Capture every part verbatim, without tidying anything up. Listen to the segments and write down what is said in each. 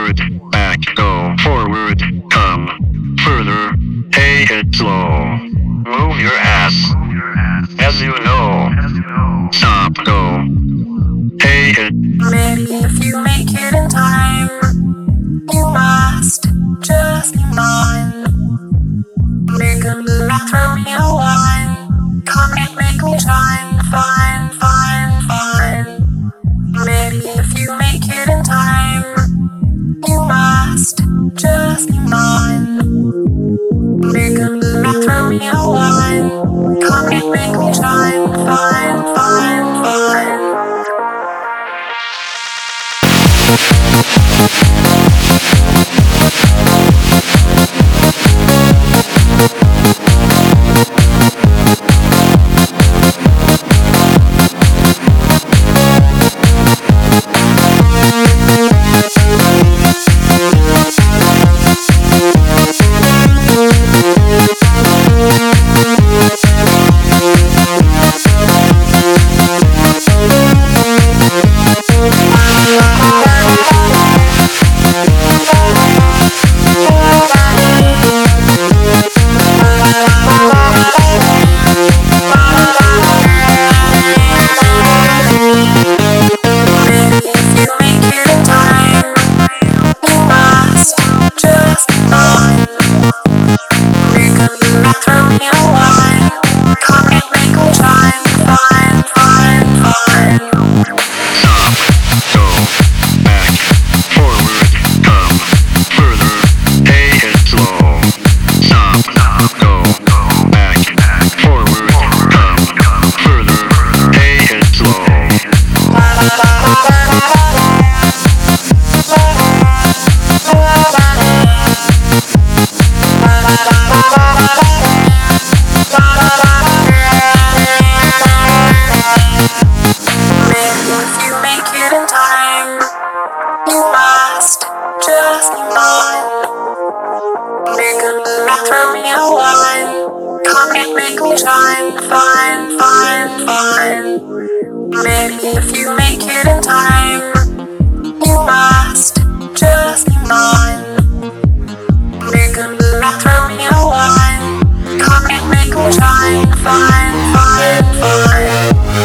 forward, back, go, forward, come, further, take it slow. Move your ass, as you know. Stop, go, take it. Maybe if you make it in time, you must just be mine. Make a move and throw me a line. Come and make me shine, fine, fine, fine. Maybe if you make it in time, you must just be mine. Make a move and throw me a line. Come and make me shine, fine, fine, fine. Throw me a line. Come and make me shine. Fine, fine, fine. Maybe if you make it in time, you must just be mine. Make a move and throw me a line. Come and make me shine. Fine,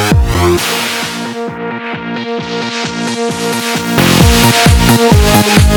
fine, fine.